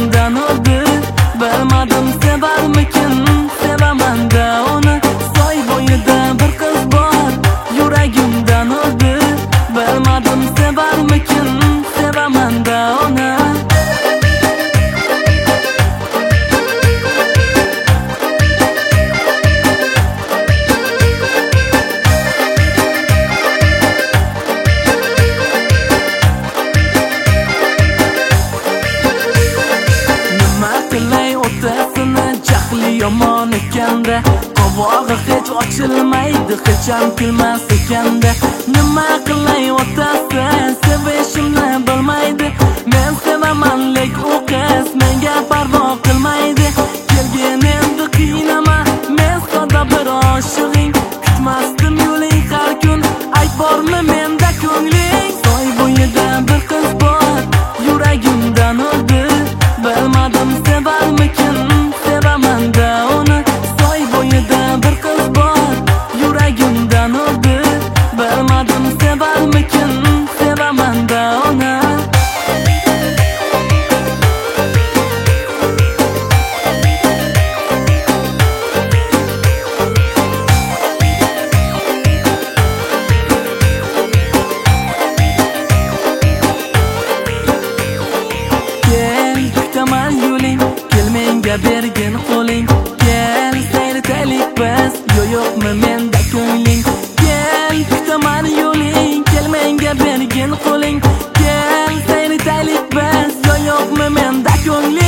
yuragimdan urdi. Bilmadim sevarmikin, sevaman-da uni. Soy bo'yida bir qiz bor, yuragimdan urdi. Bilmadim sevarmikin, sevaman-da uni. Yomon ekanda, qovog'i hech ochilmaydi, hech ham kulmas ekanda. Nima qilay otasi, sevishimni bilmaydi. Men sevaman lek u qiz menga parvo qilmaydi. Kelgin endi qiynama, men soda bir oshig'ing. Kutmasdim yo'ling har kun, ayt bormi menda ko'ngling. Soy bo'yida bir qiz bor, yuragimdan urdi. Bilmadim sevarmikin, sevaman-da uni. Soy bo'yida bir qiz bor, yuragimdan urdi. Bilmadim sevarmikin, sevaman-da uni. Bergin qo'ling, kel sayritaylik biz, yo'qmi menda ko'ngling. Kel kutaman yo'ling, kel menga bergin qo'ling, kel sayritaylik biz, yo'qmi menda ko'ngling.